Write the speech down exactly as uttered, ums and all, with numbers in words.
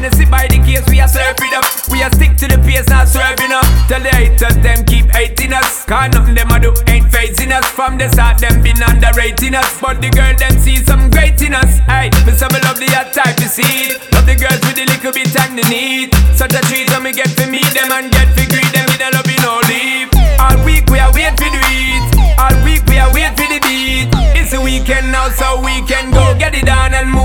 wanna sit by the case, we are serving up. We are stick to the pace, not swerving up. Tell the haters them keep hating us, cause nothing them a do ain't facing us. From the start them been underrating us, but the girl them see some great in us. Hey, me some love the hot type to see it. Love the girls with the little bit time they need. Such a treat when me get to meet them and get to greet them with a love in no deep. All week we are wait for the eat. All week we are wait for the beat. It's a weekend now, so we can go get it on and move